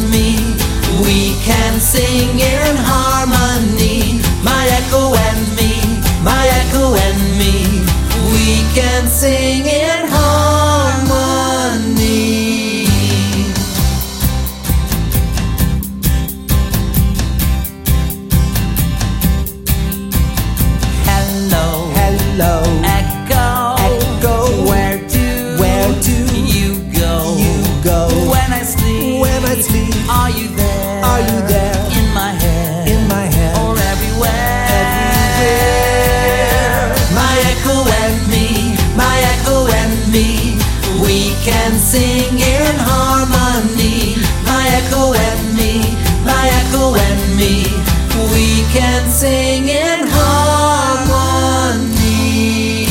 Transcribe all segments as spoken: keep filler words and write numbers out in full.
me, we can sing in harmony. My echo and me, my echo and me, we can sing in harmony. Hello, hello, echo, echo. Where do, where do you go? You go. When I sleep, when I sleep, are you there? Are you there? In my head, in my head, or everywhere, everywhere. My echo and me, my echo and me, we can sing in harmony. My echo and me, my echo and me, we can sing in harmony.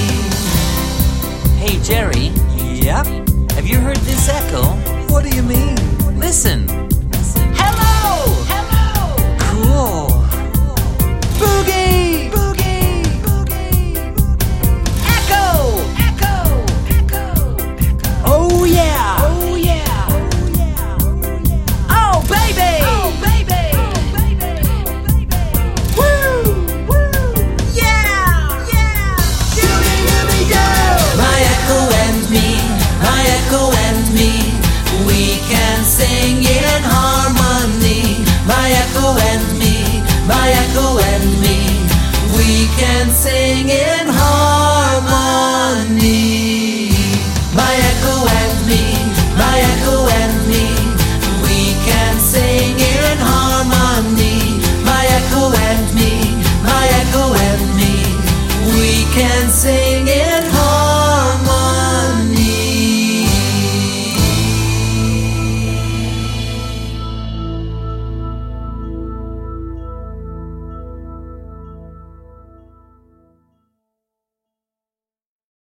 Hey Jerry. Yep. Have you heard this echo? What do you mean? Listen. Hello! Hello! Cool. Boogie! Boogie! Boogie! Echo! Echo! Echo! Oh yeah! Oh yeah! Oh baby! Oh baby! Woo! Woo! Yeah! Yeah! Shooby dooby doo! My echo and me, my echo and me, we can sing in harmony. My echo and me, my echo and me, we can sing in harmony.